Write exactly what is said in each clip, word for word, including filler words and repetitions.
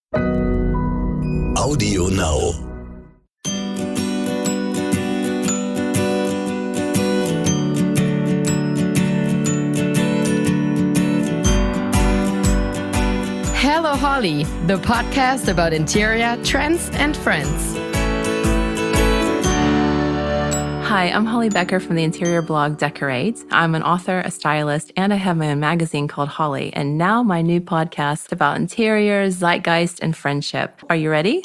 Audio Now. Hello Holly, the podcast about interior, trends, and friends. Hi, I'm Holly Becker from the interior blog Decorate. I'm an author, a stylist, and I have my own magazine called Holly, and now my new podcast about interiors, zeitgeist, and friendship. Are you ready?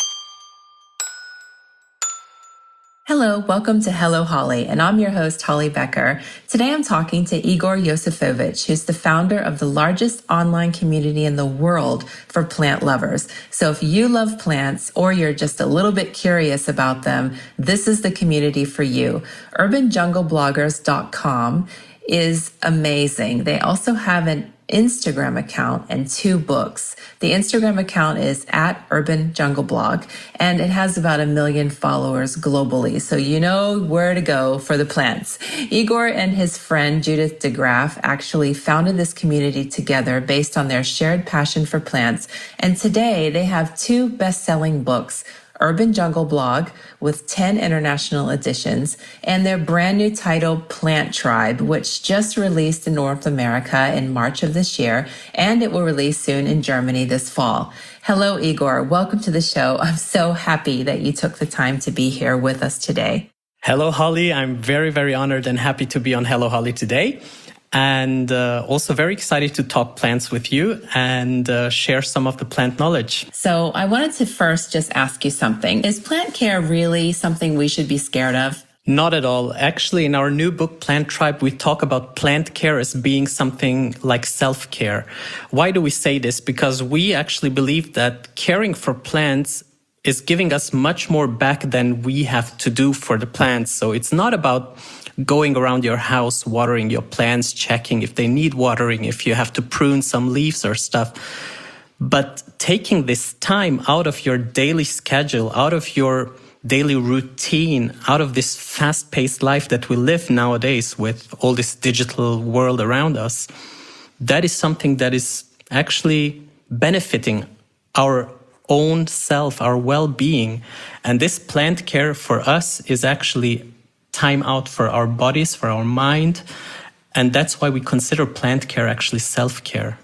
Hello, welcome to Hello Holly, and I'm your host, Holly Becker. Today I'm talking to Igor Yosifovich, who's the founder of the largest online community in the world for plant lovers. So if you love plants or you're just a little bit curious about them, this is the community for you. urban jungle bloggers dot com is amazing. They also have an Instagram account and two books. The Instagram account is at Urban Jungle Blog, and it has about a million followers globally. So you know where to go for the plants. Igor and his friend Judith DeGraff actually founded this community together based on their shared passion for plants. And today they have two best-selling books, Urban Jungle Blog with ten international editions, and their brand new title, Plant Tribe, which just released in North America in March of this year, and it will release soon in Germany this fall. Hello, Igor. Welcome to the show. I'm so happy that you took the time to be here with us today. Hello, Holly. I'm very, very honored and happy to be on Hello, Holly today. And uh, also very excited to talk plants with you and uh, share some of the plant knowledge. So I wanted to first just ask you something. Is plant care really something we should be scared of? Not at all. Actually, in our new book, Plant Tribe, we talk about plant care as being something like self-care. Why do we say this? Because we actually believe that caring for plants is giving us much more back than we have to do for the plants. So it's not about going around your house, watering your plants, checking if they need watering, if you have to prune some leaves or stuff. But taking this time out of your daily schedule, out of your daily routine, out of this fast-paced life that we live nowadays with all this digital world around us, that is something that is actually benefiting our own self, our well-being. And this plant care for us is actually time out for our bodies, for our mind. And that's why we consider plant care actually self-care.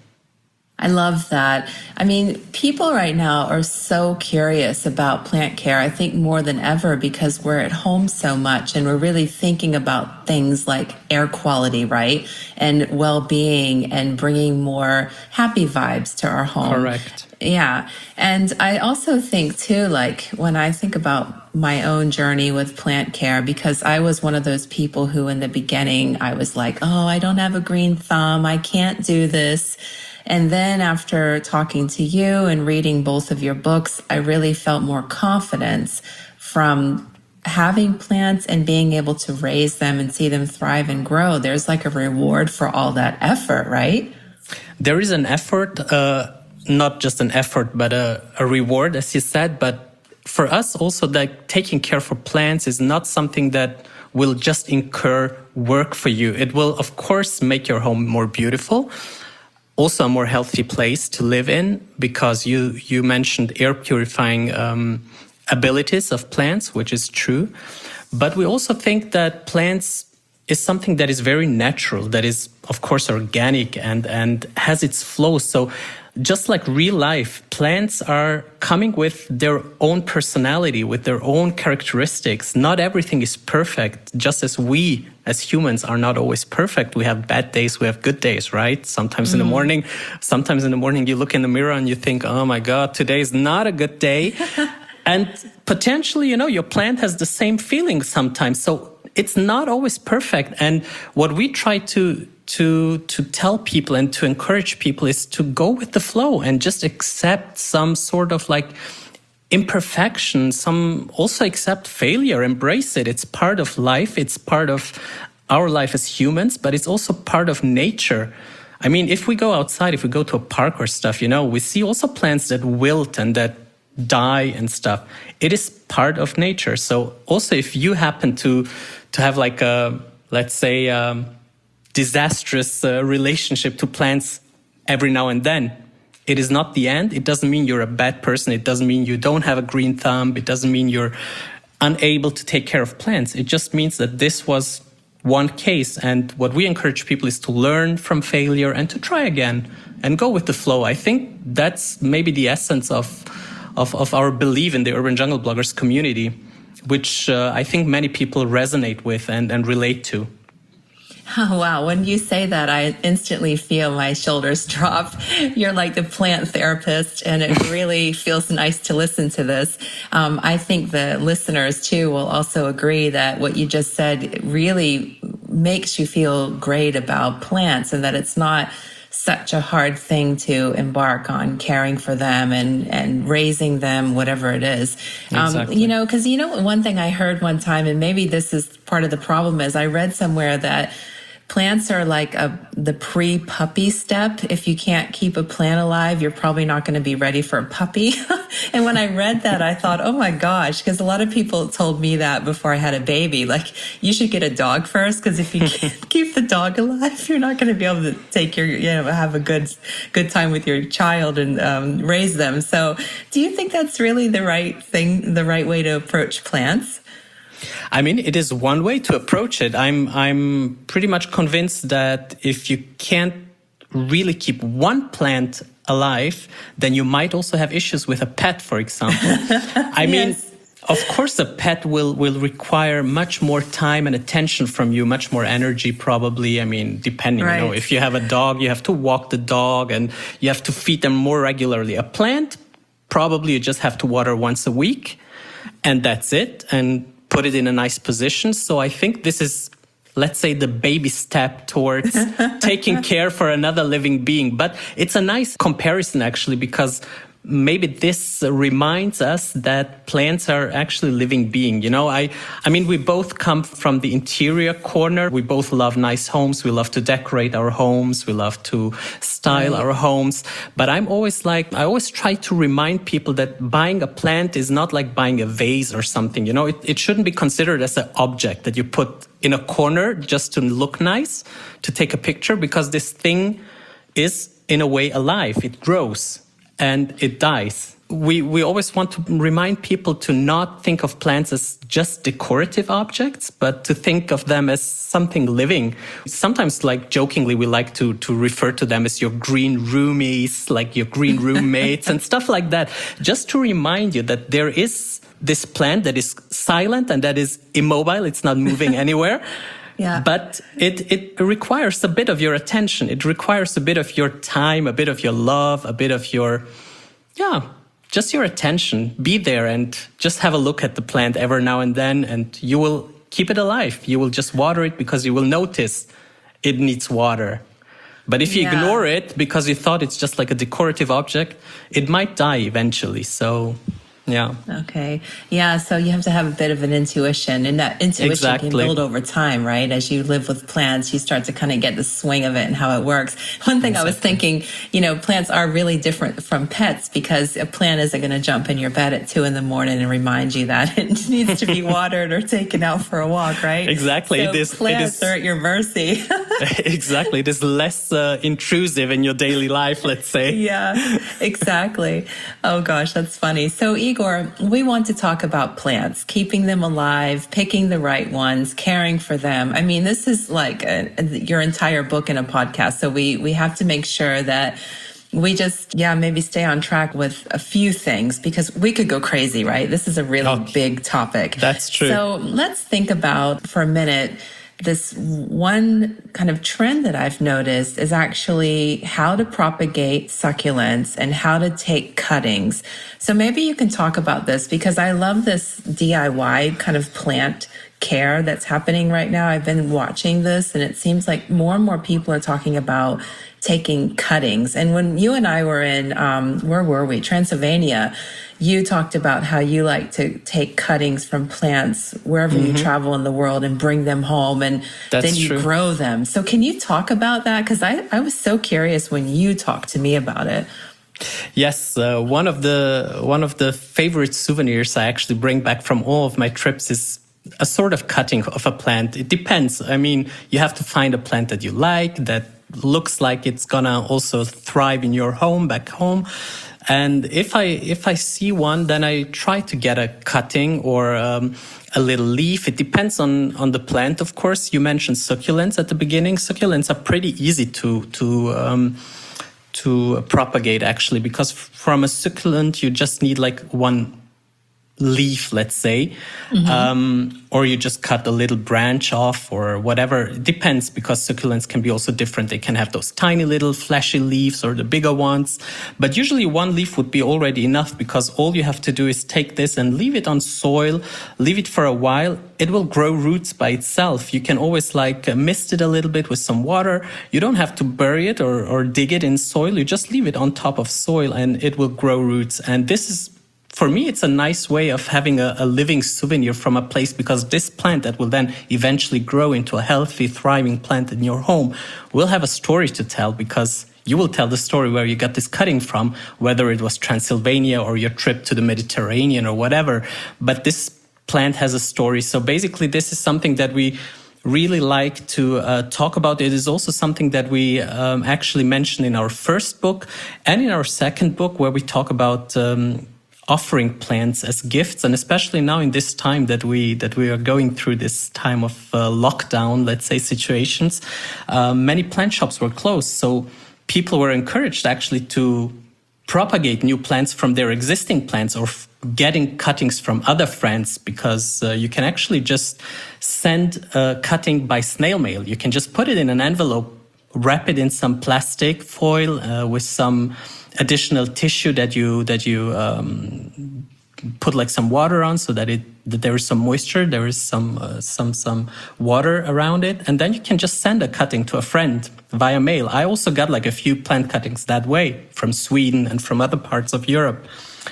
I love that. I mean, people right now are so curious about plant care, I think more than ever, because we're at home so much and we're really thinking about things like air quality, right? And well-being and bringing more happy vibes to our home. Correct. Yeah. And I also think too, like when I think about my own journey with plant care, because I was one of those people who in the beginning, I was like, oh, I don't have a green thumb. I can't do this. And then after talking to you and reading both of your books, I really felt more confidence from having plants and being able to raise them and see them thrive and grow. There's like a reward for all that effort, right? There is an effort, uh, not just an effort, but a, a reward, as you said. But for us also, like taking care for plants is not something that will just incur work for you. It will, of course, make your home more beautiful. Also a more healthy place to live in, because you, you mentioned air purifying um, abilities of plants, which is true. But we also think that plants is something that is very natural, that is, of course, organic and, and has its flow. So just like real life, plants are coming with their own personality, with their own characteristics. Not everything is perfect, just as we as humans are not always perfect. We have bad days, we have good days, right? Sometimes mm. in the morning, sometimes in the morning you look in the mirror and you think, oh my God, today is not a good day. And potentially, you know, your plant has the same feeling sometimes. So it's not always perfect. And what we try to to to tell people and to encourage people is to go with the flow and just accept some sort of like imperfection, some also accept failure, embrace it. It's part of life. It's part of our life as humans, but it's also part of nature. I mean, if we go outside, if we go to a park or stuff, you know, we see also plants that wilt and that die and stuff. It is part of nature. So also if you happen to to have like a, let's say, um, disastrous uh, relationship to plants every now and then, it is not the end. It doesn't mean you're a bad person. It doesn't mean you don't have a green thumb. It doesn't mean you're unable to take care of plants. It just means that this was one case. And what we encourage people is to learn from failure and to try again and go with the flow. I think that's maybe the essence of of, of our belief in the Urban Jungle Bloggers community, which uh, I think many people resonate with and, and relate to. Oh, wow. When you say that, I instantly feel my shoulders drop. You're like the plant therapist, and it really feels nice to listen to this. Um, I think the listeners, too, will also agree that what you just said really makes you feel great about plants, and that it's not such a hard thing to embark on caring for them and, and raising them, whatever it is. Exactly. Um, you know, because, you know, one thing I heard one time, and maybe this is part of the problem, is I read somewhere that plants are like a, the pre-puppy step. If you can't keep a plant alive, you're probably not going to be ready for a puppy. And when I read that, I thought, oh my gosh, because a lot of people told me that before I had a baby, like, you should get a dog first, because if you can't keep the dog alive, you're not going to be able to take your, you know, have a good, good time with your child and um, raise them. So do you think that's really the right thing, the right way to approach plants? I mean, it is one way to approach it. I'm I'm pretty much convinced that if you can't really keep one plant alive, then you might also have issues with a pet, for example. I mean, Yes. Of course, a pet will, will require much more time and attention from you, much more energy, probably. I mean, depending, Right. you know, if you have a dog, you have to walk the dog and you have to feed them more regularly. A plant, probably you just have to water once a week, and that's it. And put it in a nice position. So I think this is, let's say, the baby step towards taking care for another living being. But it's a nice comparison, actually, because maybe this reminds us that plants are actually living beings. You know, I, I mean, we both come from the interior corner. We both love nice homes. We love to decorate our homes. We love to style Right. our homes. But I'm always like, I always try to remind people that buying a plant is not like buying a vase or something. You know, it, it shouldn't be considered as an object that you put in a corner just to look nice, to take a picture, because this thing is in a way alive. It grows and it dies. We we always want to remind people to not think of plants as just decorative objects, but to think of them as something living. Sometimes, like jokingly, we like to to refer to them as your green roomies, like your green roommates and stuff like that, just to remind you that there is this plant that is silent and that is immobile. It's not moving anywhere. Yeah. But it, it requires a bit of your attention. It requires a bit of your time, a bit of your love, a bit of your, yeah, just your attention. Be there and just have a look at the plant every now and then, and you will keep it alive. You will just water it because you will notice it needs water. But if you Yeah. ignore it because you thought it's just like a decorative object, it might die eventually. So, yeah. Okay. Yeah. So you have to have a bit of an intuition, and that intuition Exactly. can build over time, right? As you live with plants, you start to kind of get the swing of it and how it works. One thing I was thinking, you know, plants are really different from pets, because a plant isn't going to jump in your bed at two in the morning and remind you that it needs to be watered or taken out for a walk, right? Exactly. So It is- it plants is- are at your mercy. Exactly. It is less uh, intrusive in your daily life, let's say. Yeah, exactly. Oh gosh, that's funny. So Igor, we want to talk about plants, keeping them alive, picking the right ones, caring for them. I mean, this is like a, your entire book in a podcast. So we, we have to make sure that we just, yeah, maybe stay on track with a few things, because we could go crazy, right? This is a really Okay. big topic. That's true. So let's think about for a minute, this one kind of trend that I've noticed is actually how to propagate succulents and how to take cuttings. So maybe you can talk about this, because I love this D I Y kind of plant care that's happening right now. I've been watching this, and it seems like more and more people are talking about taking cuttings. And when you and I were in, um, where were we? Transylvania, you talked about how you like to take cuttings from plants wherever you travel in the world and bring them home, and That's then you true. grow them. So can you talk about that? Because I, I was so curious when you talked to me about it. Yes, uh, one of the one of the favorite souvenirs I actually bring back from all of my trips is a sort of cutting of a plant. It depends. I mean, you have to find a plant that you like, that looks like it's gonna also thrive in your home back home. And if I if I see one, then I try to get a cutting or um, a little leaf. It depends on on the plant, of course. You mentioned succulents at the beginning. Succulents are pretty easy to to um, to propagate, actually, because from a succulent you just need like one leaf, let's say, mm-hmm. um, or you just cut a little branch off or whatever. It depends, because succulents can be also different. They can have those tiny little fleshy leaves or the bigger ones. But usually one leaf would be already enough, because all you have to do is take this and leave it on soil, leave it for a while. It will grow roots by itself. You can always like uh, mist it a little bit with some water. You don't have to bury it or, or dig it in soil. You just leave it on top of soil and it will grow roots. And this is, for me, it's a nice way of having a, a living souvenir from a place, because this plant that will then eventually grow into a healthy, thriving plant in your home will have a story to tell, because you will tell the story where you got this cutting from, whether it was Transylvania or your trip to the Mediterranean or whatever. But this plant has a story. So basically, this is something that we really like to uh, talk about. It is also something that we um, actually mentioned in our first book and in our second book, where we talk about um, offering plants as gifts. And especially now in this time that we that we are going through, this time of uh, lockdown, let's say, situations, uh, many plant shops were closed. So people were encouraged actually to propagate new plants from their existing plants, or f- getting cuttings from other friends, because uh, you can actually just send a cutting by snail mail. You can just put it in an envelope, wrap it in some plastic foil uh, with some additional tissue that you that you um, put like some water on, so that it that there is some moisture, there is some uh, some some water around it, and then you can just send a cutting to a friend via mail. I also got like a few plant cuttings that way from Sweden and from other parts of Europe.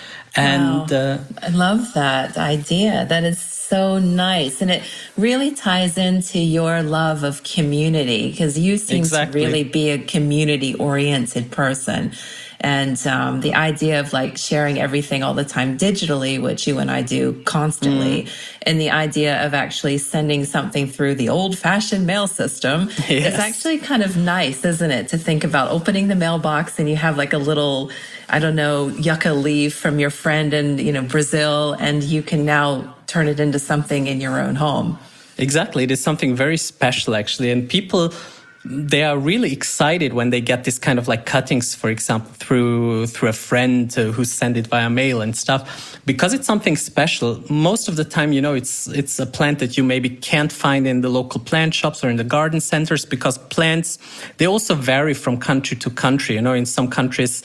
And wow. uh, I love that idea. That is so nice. And it really ties into your love of community, because you seem exactly. to really be a community-oriented person. And um, the idea of like sharing everything all the time digitally, which you and I do constantly, mm. and the idea of actually sending something through the old-fashioned mail system yes. is actually kind of nice, isn't it? To think about opening the mailbox and you have like a little, I don't know, yucca leaf from your friend in, you know, Brazil, and you can now turn it into something in your own home. Exactly. It is something very special, actually. And people, they are really excited when they get this kind of like cuttings, for example, through through a friend uh, who sent it via mail and stuff, because it's something special. Most of the time, you know, it's it's a plant that you maybe can't find in the local plant shops or in the garden centers, because plants, they also vary from country to country. You know, in some countries,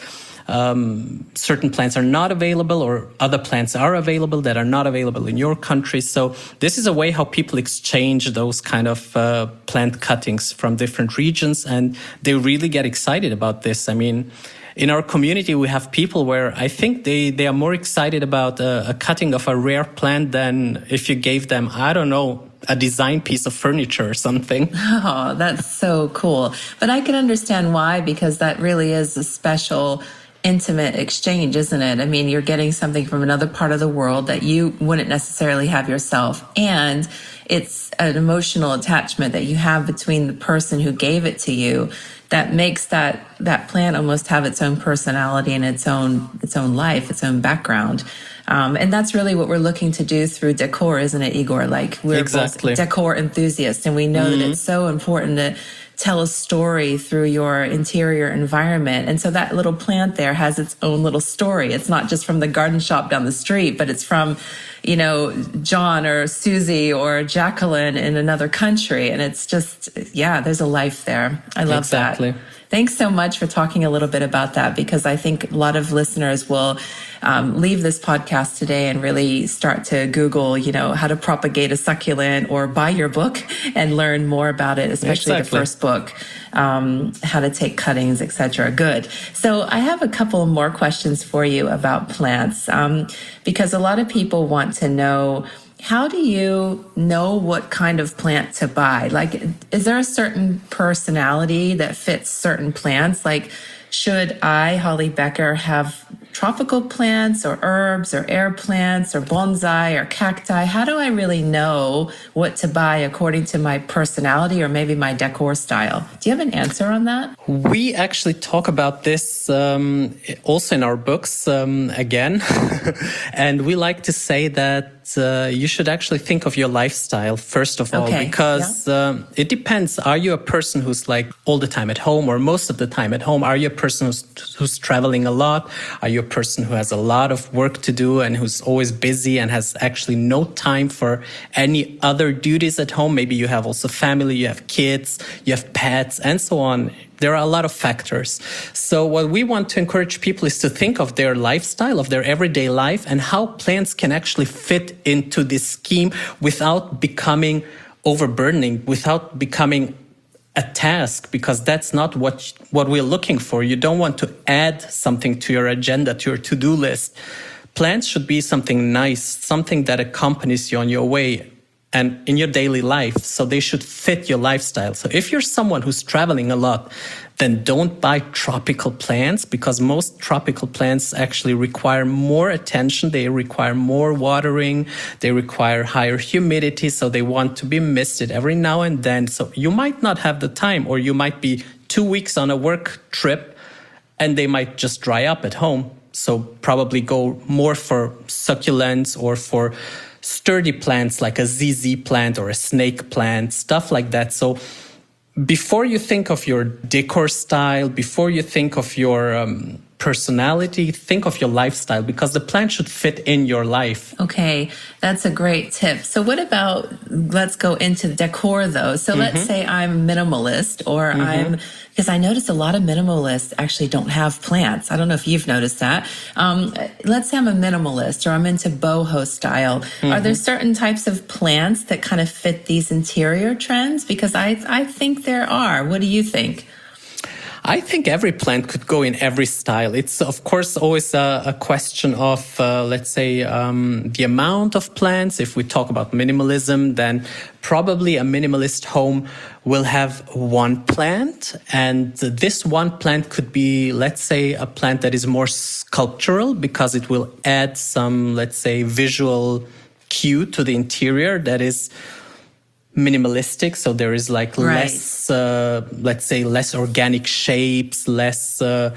Um, certain plants are not available, or other plants are available that are not available in your country. So this is a way how people exchange those kind of uh, plant cuttings from different regions, and they really get excited about this. I mean, in our community, we have people where I think they, they are more excited about a, a cutting of a rare plant than if you gave them, I don't know, a design piece of furniture or something. Oh, that's so cool. But I can understand why, because that really is a special, intimate exchange, isn't it? I mean, you're getting something from another part of the world that you wouldn't necessarily have yourself. And it's an emotional attachment that you have between the person who gave it to you that makes that, that plant almost have its own personality and its own, its own life, its own background. Um, and that's really what we're looking to do through decor, isn't it, Igor? Like, we're exactly. both decor enthusiasts, and we know mm-hmm. that it's so important to tell a story through your interior environment. And so that little plant there has its own little story. It's not just from the garden shop down the street, but it's from, you know, John or Susie or Jacqueline in another country. And it's just, yeah, there's a life there. I love exactly. that. Thanks so much for talking a little bit about that, because I think a lot of listeners will um, leave this podcast today and really start to Google, you know, how to propagate a succulent, or buy your book and learn more about it, especially exactly. the first book, um, how to take cuttings, et cetera. Good. So I have a couple more questions for you about plants, um, because a lot of people want to know, how do you know what kind of plant to buy? Like, is there a certain personality that fits certain plants? Like, should I, Holly Becker, have tropical plants or herbs or air plants or bonsai or cacti? How do I really know what to buy according to my personality or maybe my decor style? Do you have an answer on that? We actually talk about this um, also in our books um, again. And we like to say that uh, you should actually think of your lifestyle first of all, Okay, because yeah. um, it depends. Are you a person who's like all the time at home or most of the time at home? Are you a person who's, who's traveling a lot? Are you a person who has a lot of work to do and who's always busy and has actually no time for any other duties at home? Maybe you have also family, you have kids, you have pets, and so on. There are a lot of factors. So what we want to encourage people is to think of their lifestyle, of their everyday life, and how plants can actually fit into this scheme without becoming overburdening, without becoming a task, because that's not what what we're looking for. You don't want to add something to your agenda, to your to-do list. Plants should be something nice, something that accompanies you on your way and in your daily life. So they should fit your lifestyle. So if you're someone who's traveling a lot, then don't buy tropical plants, because most tropical plants actually require more attention. They require more watering. They require higher humidity. So they want to be misted every now and then. So you might not have the time, or you might be two weeks on a work trip and they might just dry up at home. So probably go more for succulents or for sturdy plants like a Z Z plant or a snake plant, stuff like that. So before you think of your decor style, before you think of your um, personality, think of your lifestyle, because the plant should fit in your life. Okay, that's a great tip. So what about, let's go into decor though. So mm-hmm. let's say I'm minimalist, or mm-hmm. I'm, because I noticed a lot of minimalists actually don't have plants. I don't know if you've noticed that. Um, let's say I'm a minimalist, or I'm into boho style. Mm-hmm. Are there certain types of plants that kind of fit these interior trends? Because I, I think there are. What do you think? I think every plant could go in every style. It's, of course, always a, a question of, uh, let's say, um, the amount of plants. If we talk about minimalism, then probably a minimalist home will have one plant. And this one plant could be, let's say, a plant that is more sculptural, because it will add some, let's say, visual cue to the interior that is minimalistic. So there is like right. less, uh, let's say, less organic shapes, less uh,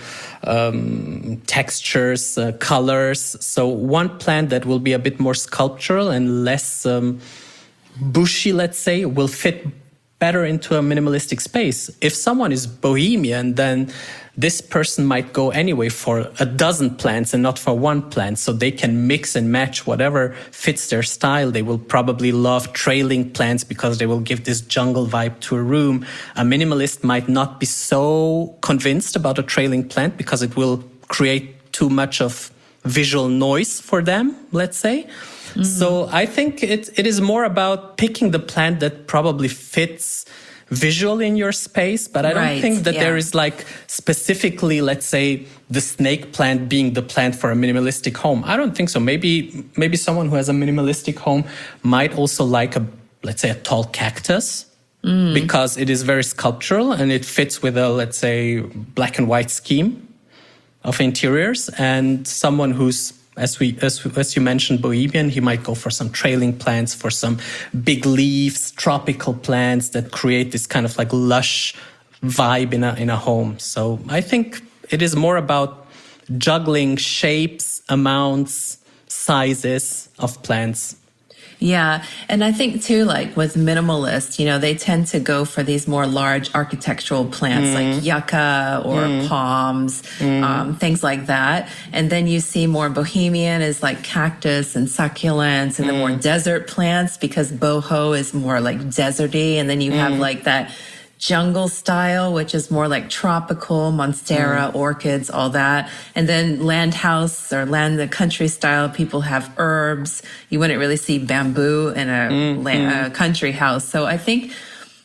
um, textures, uh, colors. So one plant that will be a bit more sculptural and less um, bushy, let's say, will fit better into a minimalistic space. If someone is bohemian, then this person might go anyway for a dozen plants and not for one plant. So they can mix and match whatever fits their style. They will probably love trailing plants because they will give this jungle vibe to a room. A minimalist might not be so convinced about a trailing plant because it will create too much of visual noise for them, let's say. Mm-hmm. So I think it, it is more about picking the plant that probably fits visually in your space, but I don't right, think that yeah. there is like specifically, let's say, the snake plant being the plant for a minimalistic home. I don't think so. Maybe maybe someone who has a minimalistic home might also like a, let's say, a tall cactus, mm. because it is very sculptural and it fits with a, let's say, black and white scheme of interiors. And someone who's, As we, as, as you mentioned, bohemian, he might go for some trailing plants, for some big leaves, tropical plants that create this kind of like lush vibe in a, in a home. So I think it is more about juggling shapes, amounts, sizes of plants. Yeah. And I think too, like with minimalists, you know, they tend to go for these more large architectural plants mm. like yucca or mm. palms, mm. um, things like that. And then you see more bohemian is like cactus and succulents, and mm. the more desert plants, because boho is more like deserty. And then you mm. have like that jungle style, which is more like tropical, monstera, mm. orchids, all that. And then land house or land the country style, people have herbs. You wouldn't really see bamboo in a, mm. land, mm. a country house. So I think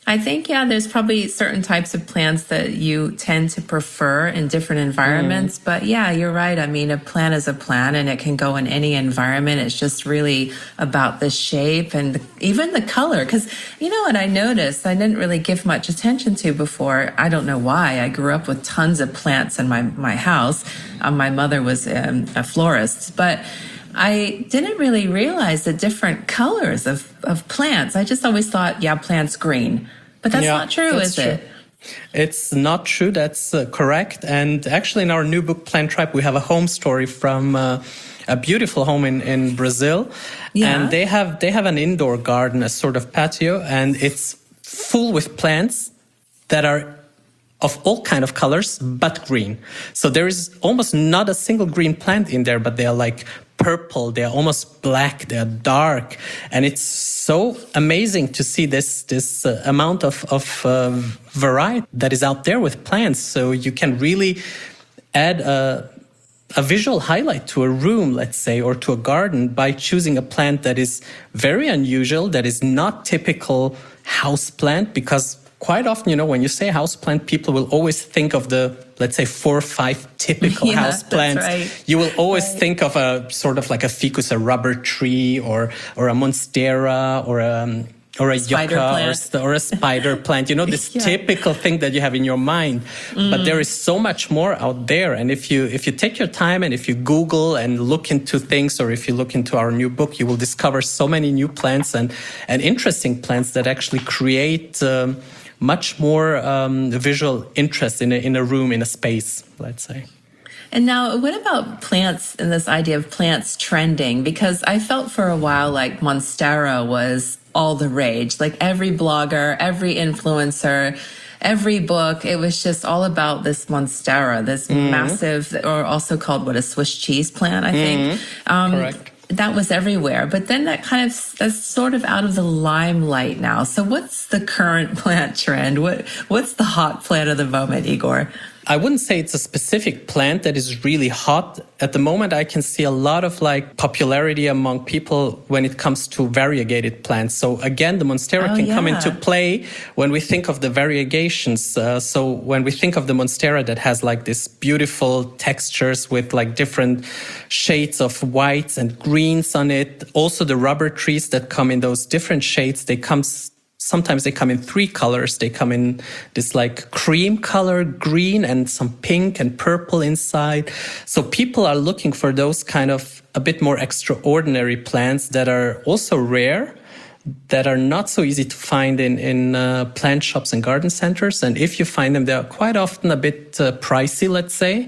I think, yeah, there's probably certain types of plants that you tend to prefer in different environments. Mm. But yeah, you're right. I mean, a plant is a plant and it can go in any environment. It's just really about the shape and the, even the color. Because you know what I noticed, I didn't really give much attention to before. I don't know why. I grew up with tons of plants in my, my house. Um, my mother was um, a florist. But I didn't really realize the different colors of, of plants. I just always thought, yeah, plants green. But that's yeah, not true, that's is true. it? It's not true. That's uh, correct. And actually, in our new book, Plant Tribe, we have a home story from uh, a beautiful home in, in Brazil. Yeah. And they have they have an indoor garden, a sort of patio, and it's full with plants that are of all kind of colors, but green. So there is almost not a single green plant in there, but they are like purple, they're almost black, they're dark. And it's so amazing to see this this uh, amount of, of uh, variety that is out there with plants. So you can really add a, a visual highlight to a room, let's say, or to a garden by choosing a plant that is very unusual, that is not typical house plant, because quite often, you know, when you say house plant, people will always think of the, let's say, four or five typical yeah, house plants. Right. You will always right. think of a sort of like a ficus, a rubber tree, or or a monstera, or a or a spider yucca, plant. or, or a spider plant. You know, this yeah. typical thing that you have in your mind. Mm. But there is so much more out there. And if you if you take your time and if you Google and look into things, or if you look into our new book, you will discover so many new plants and and interesting plants that actually create Um, much more um, visual interest in a, in a room, in a space, let's say. And now, what about plants and this idea of plants trending? Because I felt for a while like Monstera was all the rage. Like every blogger, every influencer, every book, it was just all about this Monstera, this mm-hmm. massive, or also called what, a Swiss cheese plant, I think. Mm-hmm. Um, Correct. That was everywhere. But then that kind of, that's sort of out of the limelight now. So what's the current plant trend? What What's the hot plant of the moment, Igor? I wouldn't say it's a specific plant that is really hot. At the moment, I can see a lot of like popularity among people when it comes to variegated plants. So again, the Monstera oh, can yeah. come into play when we think of the variegations. Uh, so when we think of the Monstera that has like this beautiful textures with like different shades of whites and greens on it. Also the rubber trees that come in those different shades, they come Sometimes they come in three colors. They come in this like cream color, green, and some pink and purple inside. So people are looking for those kind of a bit more extraordinary plants that are also rare, that are not so easy to find in, in uh, plant shops and garden centers. And if you find them, they're quite often a bit uh, pricey, let's say.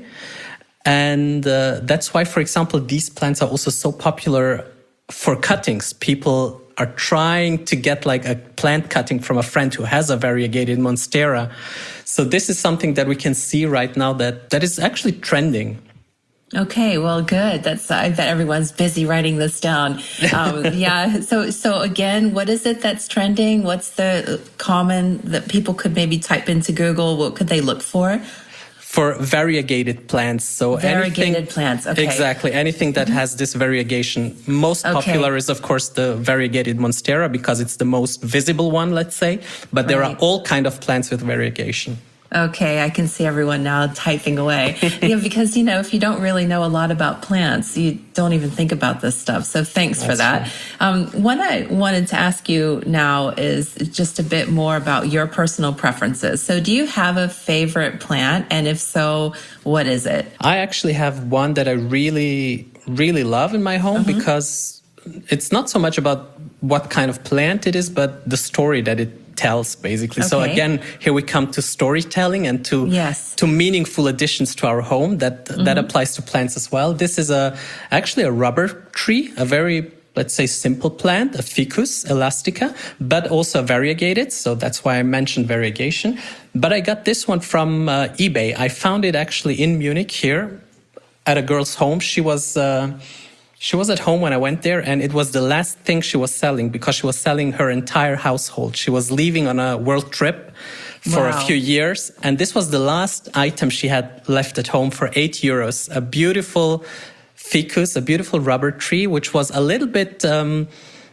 And uh, that's why, for example, these plants are also so popular for cuttings. People are trying to get like a plant cutting from a friend who has a variegated Monstera. So this is something that we can see right now that, that is actually trending. Okay, well, good. That's, I bet everyone's busy writing this down. Um, yeah. So, so again, what is it that's trending? What's the common that people could maybe type into Google? What could they look for? For variegated plants. So variegated anything, plants, okay. Exactly. Anything that mm-hmm. has this variegation. Most okay. popular is, of course, the variegated Monstera because it's the most visible one, let's say. But there right. are all kind of plants with variegation. Okay, I can see everyone now typing away. Yeah, because, you know, if you don't really know a lot about plants, you don't even think about this stuff. So thanks That's for that. Um, what I wanted to ask you now is just a bit more about your personal preferences. So do you have a favorite plant? And if so, what is it? I actually have one that I really, really love in my home mm-hmm. because it's not so much about what kind of plant it is, but the story that it tells, basically. Okay. So again, here we come to storytelling and to yes. to meaningful additions to our home. That mm-hmm. that applies to plants as well. This is a actually a rubber tree, a very, let's say, simple plant, a Ficus elastica, but also variegated. So that's why I mentioned variegation. But I got this one from uh, eBay. I found it actually in Munich here at a girl's home. She was uh, She was at home when I went there, and it was the last thing she was selling because she was selling her entire household. She was leaving on a world trip for wow. a few years, and this was the last item she had left at home for eight euros. A beautiful ficus, a beautiful rubber tree, which was a little bit, um,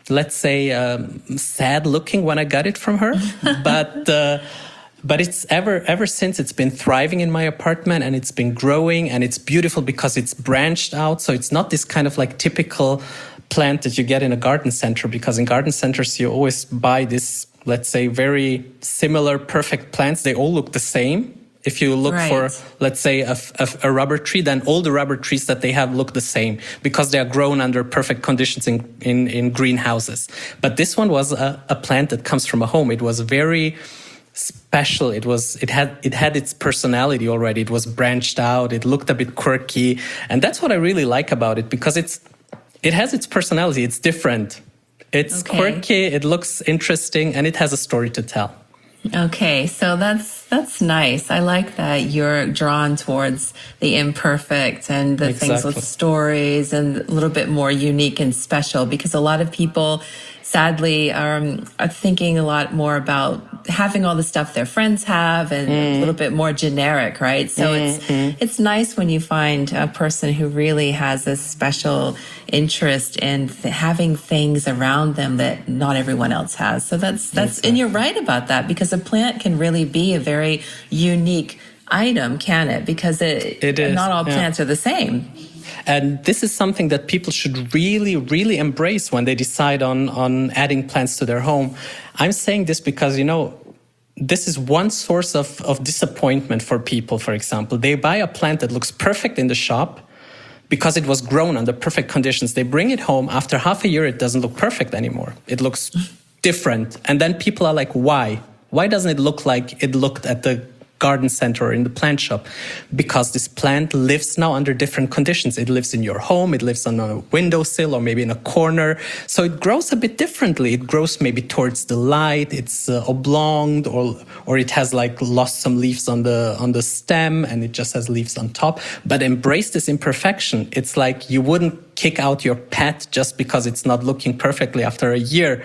let's say, um, sad looking when I got it from her. but uh, but it's ever ever since it's been thriving in my apartment, and it's been growing, and it's beautiful because it's branched out. So it's not this kind of like typical plant that you get in a garden center, because in garden centers you always buy this, let's say, very similar perfect plants. They all look the same. If you look Right. for, let's say, a, a, a rubber tree, then all the rubber trees that they have look the same because they are grown under perfect conditions in, in, in greenhouses. But this one was a, a plant that comes from a home. It was very special. It was, it had, it had its personality already. It was branched out. It looked a bit quirky. And that's what I really like about it, because it's, it has its personality. It's different. It's Okay. quirky. It looks interesting, and it has a story to tell. Okay, so that's that's nice. I like that you're drawn towards the imperfect and the things Exactly. with stories and a little bit more unique and special, because a lot of people sadly um, are thinking a lot more about having all the stuff their friends have and a little bit more generic, right? So it's it's nice when you find a person who really has a special interest in th- having things around them that not everyone else has. So that's that's and you're right about that, because a plant can really be a very unique item, can it? Because it, It is, not all yeah. plants are the same. And this is something that people should really, really embrace when they decide on, on adding plants to their home. I'm saying this because, you know, this is one source of, of disappointment for people, for example. They buy a plant that looks perfect in the shop because it was grown under perfect conditions. They bring it home. After half a year, it doesn't look perfect anymore. It looks different. And then people are like, why? Why doesn't it look like it looked at the garden center or in the plant shop? Because this plant lives now under different conditions. It lives in your home, it lives on a windowsill or maybe in a corner. So it grows a bit differently. It grows maybe towards the light, it's uh, oblonged, or or it has like lost some leaves on the on the stem and it just has leaves on top. But embrace this imperfection. It's like you wouldn't kick out your pet just because it's not looking perfectly after a year.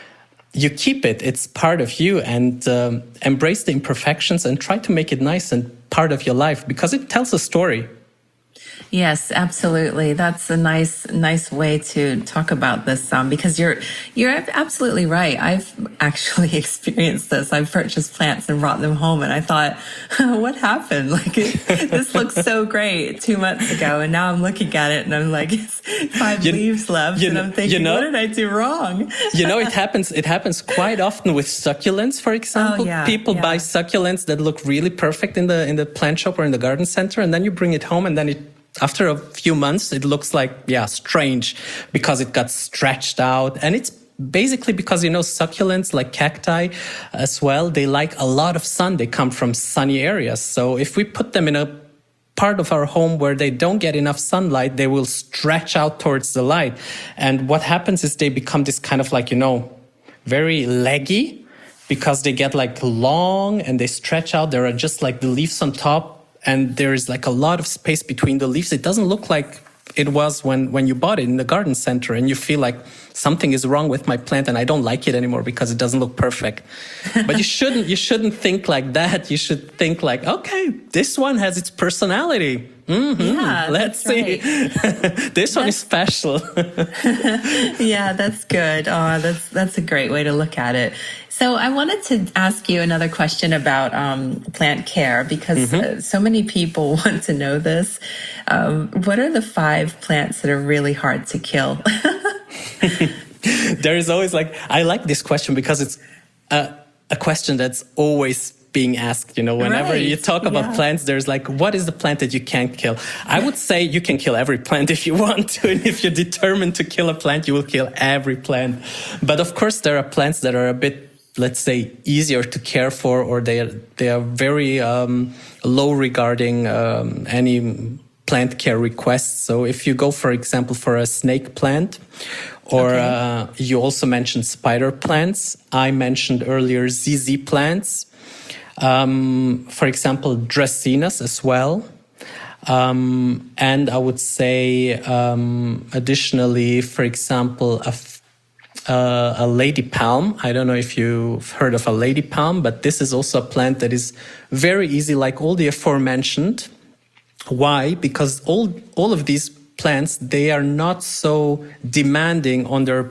You keep it, it's part of you, and um, embrace the imperfections and try to make it nice and part of your life, because it tells a story. Yes, absolutely. That's a nice, nice way to talk about this. Um, because you're, you're absolutely right. I've actually experienced this. I've purchased plants and brought them home, and I thought, what happened? Like, it, this looks so great two months ago, and now I'm looking at it and I'm like, it's five You- leaves left, you and know- I'm thinking, you know- what did I do wrong? You know, it happens. It happens quite often with succulents, for example. Oh, yeah, People yeah. buy succulents that look really perfect in the in the plant shop or in the garden center, and then you bring it home, and then it, after a few months, it looks like, yeah, strange, because it got stretched out. And it's basically because, you know, succulents like cacti as well, they like a lot of sun. They come from sunny areas. So if we put them in a part of our home where they don't get enough sunlight, they will stretch out towards the light. And what happens is they become this kind of like, you know, very leggy, because they get like long and they stretch out. There are just like the leaves on top, and there is like a lot of space between the leaves. It doesn't look like it was when, when you bought it in the garden center, and you feel like something is wrong with my plant and I don't like it anymore because it doesn't look perfect. But you shouldn't, you shouldn't think like that. You should think like, okay, this one has its personality. Mm-hmm. Yeah, Let's that's see. right. This one is special. Yeah, that's good. Oh, that's that's a great way to look at it. So I wanted to ask you another question about um, plant care, because uh, so many people want to know this. Um, what are the five plants that are really hard to kill? There is always like, I like this question because it's a, a question that's always being asked. You know, whenever Right, you talk about yeah. plants, there's like, what is the plant that you can't kill? I would say you can kill every plant if you want to. And if you're determined to kill a plant, you will kill every plant. But of course, there are plants that are a bit, let's say, easier to care for, or they are, they are very um, low regarding um, any plant care requests. So if you go, for example, for a snake plant, or Okay. uh, you also mentioned spider plants. I mentioned earlier Z Z plants. Um, for example, Dracaenas as well. Um, and I would say, um, additionally, for example, a, f- uh, a lady palm. I don't know if you've heard of a lady palm, but this is also a plant that is very easy, like all the aforementioned. Why? Because all all of these plants, they are not so demanding on their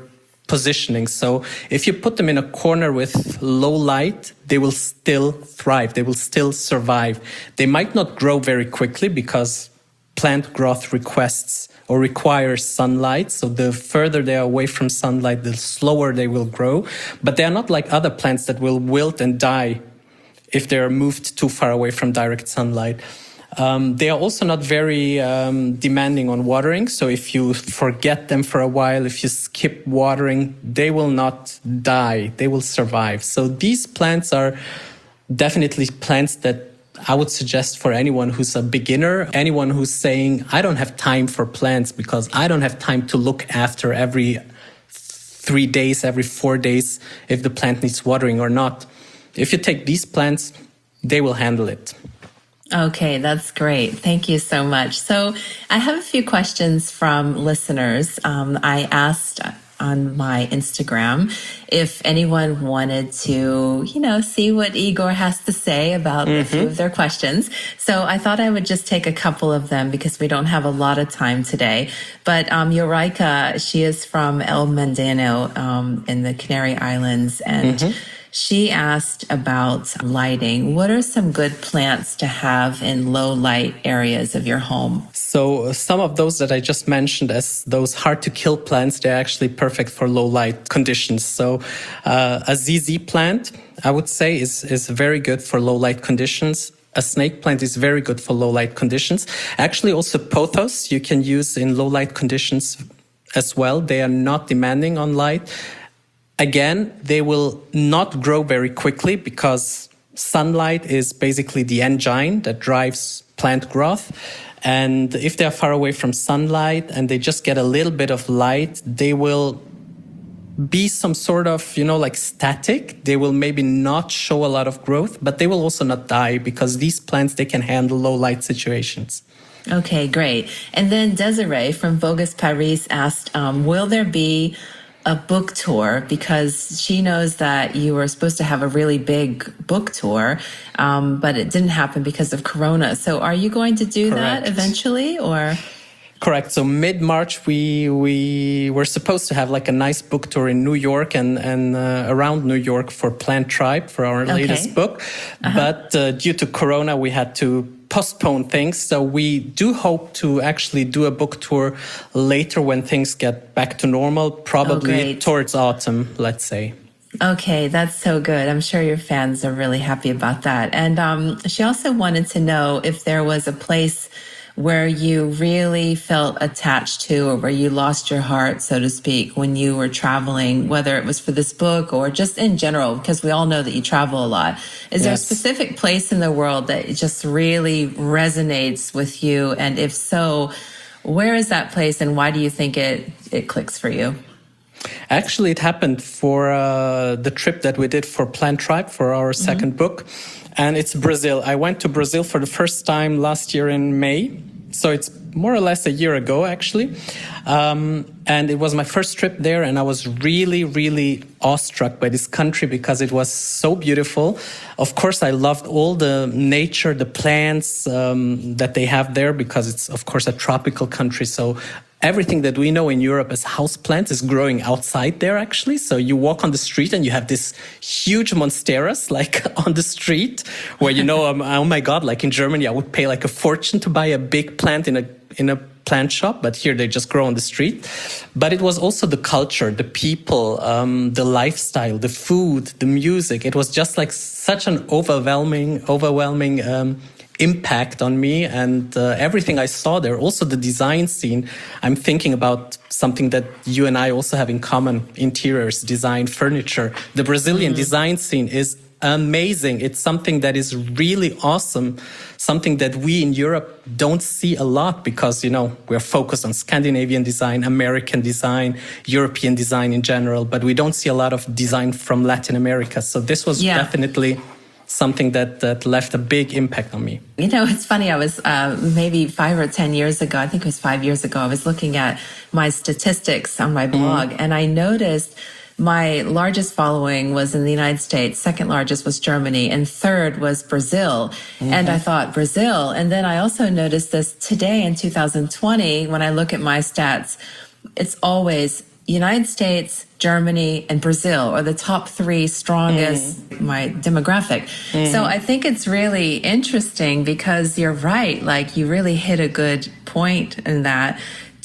positioning. So if you put them in a corner with low light, they will still thrive. They will still survive. They might not grow very quickly because plant growth requests or requires sunlight. So the further they are away from sunlight, the slower they will grow. But they are not like other plants that will wilt and die if they are moved too far away from direct sunlight. Um, they are also not very um, demanding on watering. So if you forget them for a while, if you skip watering, they will not die. They will survive. So these plants are definitely plants that I would suggest for anyone who's a beginner, anyone who's saying, I don't have time for plants because I don't have time to look after every three days, every four days, if the plant needs watering or not. If you take these plants, they will handle it. Okay, that's great. Thank you so much. So I have a few questions from listeners. Um, I asked on my Instagram if anyone wanted to, you know, see what Igor has to say about mm-hmm. a few of their questions. So I thought I would just take a couple of them because we don't have a lot of time today. But um, Yoraika, she is from El Mendano um, in the Canary Islands, and mm-hmm. she asked about lighting. What are some good plants to have in low light areas of your home? So some of those that I just mentioned as those hard to kill plants, they're actually perfect for low light conditions. So uh, a Z Z plant, I would say, is, is very good for low light conditions. A snake plant is very good for low light conditions. Actually, also pothos you can use in low light conditions as well. They are not demanding on light. Again, they will not grow very quickly because sunlight is basically the engine that drives plant growth. And if they're far away from sunlight and they just get a little bit of light, they will be some sort of, you know, like static. They will maybe not show a lot of growth, but they will also not die because these plants, they can handle low light situations. Okay, great. And then Desiree from Vogus Paris asked, um, will there be a book tour, because she knows that you were supposed to have a really big book tour, um, but it didn't happen because of Corona. So are you going to do Correct. That eventually, or? Correct. So mid-March, we we were supposed to have like a nice book tour in New York and, and uh, around New York for Plant Tribe, for our okay. latest book. Uh-huh. But uh, due to Corona, we had to postpone things. So we do hope to actually do a book tour later when things get back to normal, probably oh, towards autumn, let's say. Okay, that's so good. I'm sure your fans are really happy about that. And um, she also wanted to know if there was a place where you really felt attached to, or where you lost your heart, so to speak, when you were traveling, whether it was for this book or just in general, because we all know that you travel a lot. Is yes. there a specific place in the world that just really resonates with you? And if so, where is that place and why do you think it, it clicks for you? Actually, it happened for uh, the trip that we did for Plant Tribe for our mm-hmm. second book. And it's Brazil. I went to Brazil for the first time last year in May. So it's more or less a year ago, actually. Um, and it was my first trip there. And I was really, really awestruck by this country because it was so beautiful. Of course, I loved all the nature, the plants um, that they have there, because it's, of course, a tropical country. So everything that we know in Europe as houseplants is growing outside there, actually. So you walk on the street and you have this huge monsteras like on the street where, you know, um, oh my God, like in Germany, I would pay like a fortune to buy a big plant in a in a plant shop. But here they just grow on the street. But it was also the culture, the people, um, the lifestyle, the food, the music. It was just like such an overwhelming, overwhelming um impact on me, and uh, everything I saw there. Also the design scene. I'm thinking about something that you and I also have in common: interiors, design, furniture. The Brazilian mm. design scene is amazing. It's something that is really awesome, something that we in Europe don't see a lot because, you know, we're focused on Scandinavian design, American design, European design in general, but we don't see a lot of design from Latin America. So this was yeah. definitely something that, that left a big impact on me. You know, it's funny. I was uh, maybe five or ten years ago, I think it was five years ago, I was looking at my statistics on my blog, mm-hmm. and I noticed my largest following was in the United States, second largest was Germany, and third was Brazil. Mm-hmm. And I thought, Brazil. And then I also noticed this today in two thousand twenty, when I look at my stats, it's always United States, Germany, and Brazil are the top three strongest, mm. my demographic. Mm. So I think it's really interesting because you're right. Like, you really hit a good point in that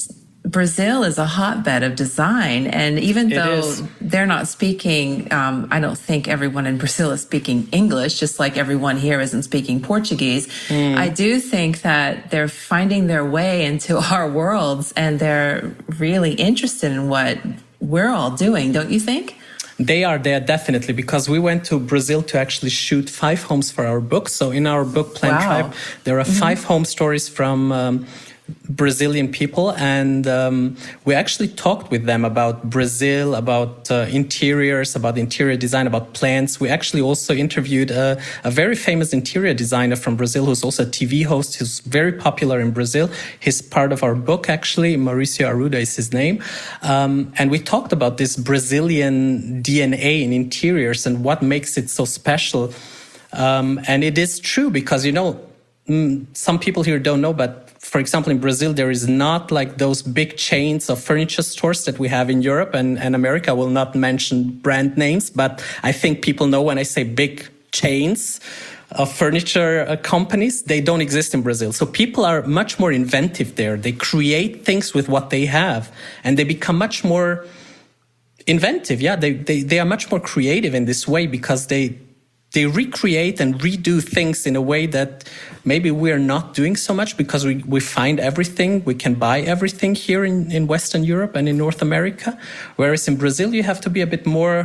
Brazil is a hotbed of design. And even though they're not speaking, um, I don't think everyone in Brazil is speaking English, just like everyone here isn't speaking Portuguese. Mm. I do think that they're finding their way into our worlds, and they're really interested in what we're all doing, don't you think? They are there, definitely, because we went to Brazil to actually shoot five homes for our book. So in our book, Plant wow. Tribe, there are mm-hmm. five home stories from um, Brazilian people, and um, we actually talked with them about Brazil, about uh, interiors, about interior design, about plants. We actually also interviewed a, a very famous interior designer from Brazil who's also a T V host, who's very popular in Brazil. He's part of our book, actually. Mauricio Arruda is his name. Um, and we talked about this Brazilian D N A in interiors and what makes it so special. Um, and it is true because, you know, mm, some people here don't know, but for example, in Brazil, there is not like those big chains of furniture stores that we have in Europe and, and America. I will not mention brand names, but I think people know when I say big chains of furniture uh, companies, they don't exist in Brazil. So people are much more inventive there. They create things with what they have, and they become much more inventive. Yeah, they, they, they are much more creative in this way because they They recreate and redo things in a way that maybe we are not doing so much because we, we find everything, we can buy everything here in, in Western Europe and in North America. Whereas in Brazil, you have to be a bit more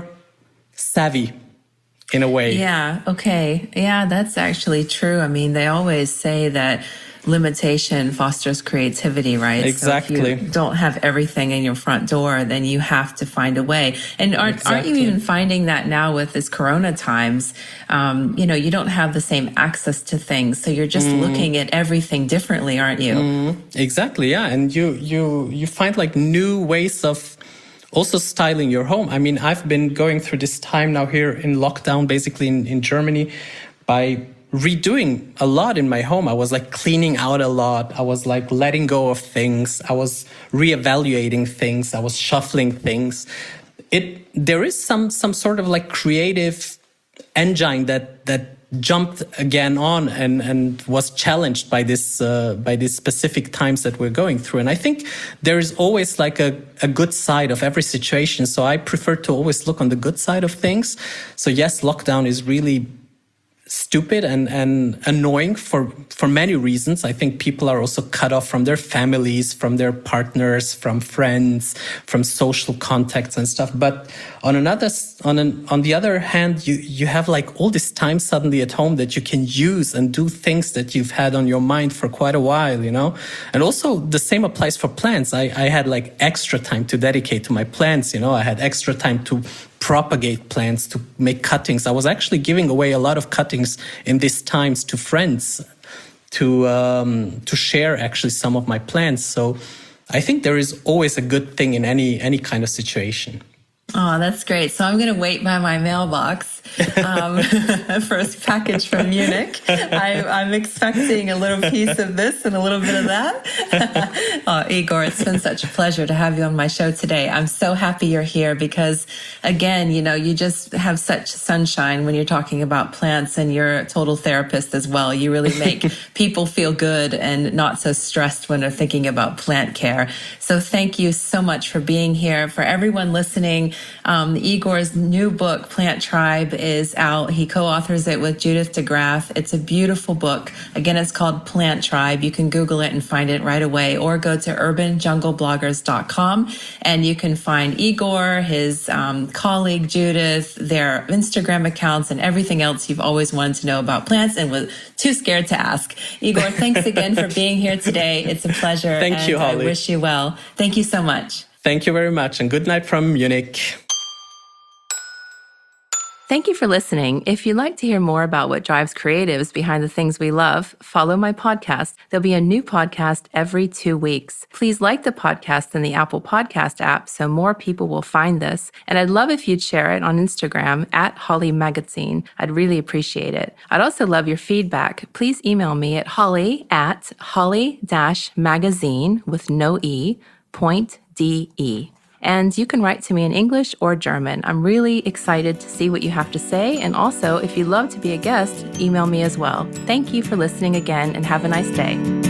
savvy in a way. Yeah, okay. Yeah, that's actually true. I mean, they always say that limitation fosters creativity, right? Exactly. So if you don't have everything in your front door, then you have to find a way. And aren't, exactly. aren't you even finding that now with this Corona times? Um, you know, you don't have the same access to things, so you're just mm. looking at everything differently, aren't you? Mm. Exactly. Yeah, and you you you find like new ways of also styling your home. I mean, I've been going through this time now here in lockdown, basically in, in Germany, by redoing a lot in my home. I was like cleaning out a lot. I was like letting go of things. I was reevaluating things. I was shuffling things. It there is some some sort of like creative engine that that jumped again on and and was challenged by this uh, by these specific times that we're going through. And I think there is always like a a good side of every situation. So I prefer to always look on the good side of things. So yes, lockdown is really stupid and, and annoying for, for many reasons. I think people are also cut off from their families, from their partners, from friends, from social contacts and stuff. But on another, on an, on the other hand, you, you have like all this time suddenly at home that you can use and do things that you've had on your mind for quite a while, you know? And also the same applies for plants. I, I had like extra time to dedicate to my plants, you know? I had extra time to propagate plants, to make cuttings. I was actually giving away a lot of cuttings in these times to friends to um, to share actually some of my plants. So I think there is always a good thing in any any kind of situation. Oh, that's great. So I'm going to wait by my mailbox um, for a package from Munich. I, I'm expecting a little piece of this and a little bit of that. Oh, Igor, it's been such a pleasure to have you on my show today. I'm so happy you're here because, again, you know, you just have such sunshine when you're talking about plants, and you're a total therapist as well. You really make people feel good and not so stressed when they're thinking about plant care. So thank you so much for being here. For everyone listening, Um, Igor's new book, Plant Tribe, is out. He co-authors it with Judith DeGraff. It's a beautiful book. Again, it's called Plant Tribe. You can Google it and find it right away, or go to urban jungle bloggers dot com and you can find Igor, his um, colleague Judith, their Instagram accounts, and everything else you've always wanted to know about plants and was too scared to ask. Igor, thanks again for being here today. It's a pleasure. Thank and you, Holly. I wish you well. Thank you so much. Thank you very much, and good night from Munich. Thank you for listening. If you'd like to hear more about what drives creatives behind the things we love, follow my podcast. There'll be a new podcast every two weeks. Please like the podcast in the Apple Podcast app so more people will find this. And I'd love if you'd share it on Instagram at Holly Magazine. I'd really appreciate it. I'd also love your feedback. Please email me at holly at holly dash magazine with no E, point D E. And you can write to me in English or German. I'm really excited to see what you have to say. And also, if you'd love to be a guest, email me as well. Thank you for listening again and have a nice day.